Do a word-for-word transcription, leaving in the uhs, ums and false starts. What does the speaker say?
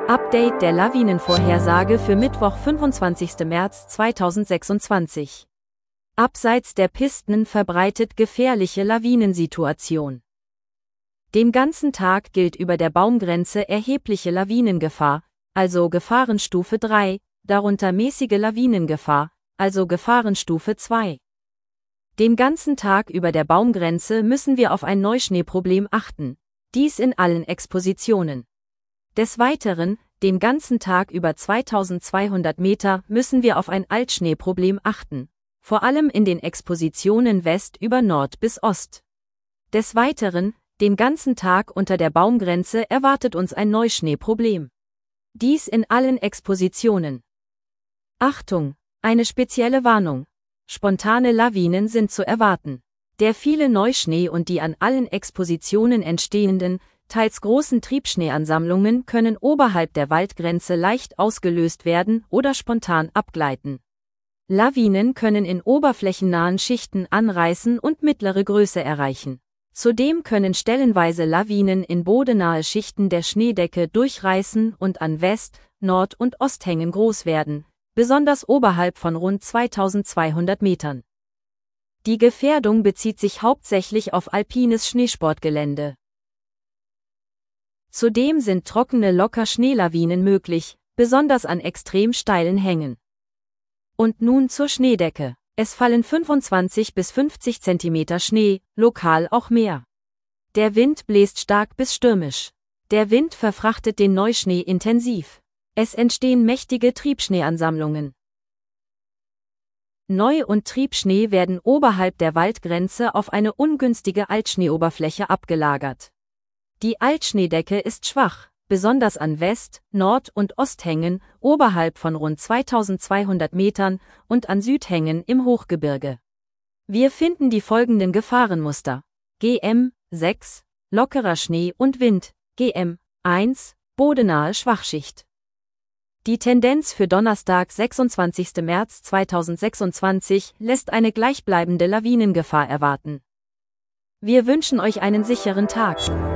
Update der Lawinenvorhersage für Mittwoch, fünfundzwanzigsten März zweitausendsechsundzwanzig. Abseits der Pisten verbreitet gefährliche Lawinensituation. Den ganzen Tag gilt über der Baumgrenze erhebliche Lawinengefahr, also Gefahrenstufe drei, darunter mäßige Lawinengefahr, also Gefahrenstufe zwei. Den ganzen Tag über der Baumgrenze müssen wir auf ein Neuschneeproblem achten, dies in allen Expositionen. Des Weiteren, den ganzen Tag über zweitausendzweihundert Meter müssen wir auf ein Altschneeproblem achten, vor allem in den Expositionen West über Nord bis Ost. Des Weiteren, den ganzen Tag unter der Baumgrenze erwartet uns ein Neuschneeproblem. Dies in allen Expositionen. Achtung, eine spezielle Warnung. Spontane Lawinen sind zu erwarten. Der viele Neuschnee und die an allen Expositionen entstehenden, teils großen Triebschneeansammlungen können oberhalb der Waldgrenze leicht ausgelöst werden oder spontan abgleiten. Lawinen können in oberflächennahen Schichten anreißen und mittlere Größe erreichen. Zudem können stellenweise Lawinen in bodennahe Schichten der Schneedecke durchreißen und an West-, Nord- und Osthängen groß werden, besonders oberhalb von rund zweitausendzweihundert Metern. Die Gefährdung bezieht sich hauptsächlich auf alpines Schneesportgelände. Zudem sind trockene Locker-Schneelawinen möglich, besonders an extrem steilen Hängen. Und nun zur Schneedecke. Es fallen fünfundzwanzig bis fünfzig Zentimeter Schnee, lokal auch mehr. Der Wind bläst stark bis stürmisch. Der Wind verfrachtet den Neuschnee intensiv. Es entstehen mächtige Triebschneeansammlungen. Neu- und Triebschnee werden oberhalb der Waldgrenze auf eine ungünstige Altschneeoberfläche abgelagert. Die Altschneedecke ist schwach, besonders an West-, Nord- und Osthängen, oberhalb von rund zweitausendzweihundert Metern und an Südhängen im Hochgebirge. Wir finden die folgenden Gefahrenmuster: G M sechs, lockerer Schnee und Wind, G M eins, bodennahe Schwachschicht. Die Tendenz für Donnerstag, sechsundzwanzigsten März zweitausendsechsundzwanzig, lässt eine gleichbleibende Lawinengefahr erwarten. Wir wünschen euch einen sicheren Tag.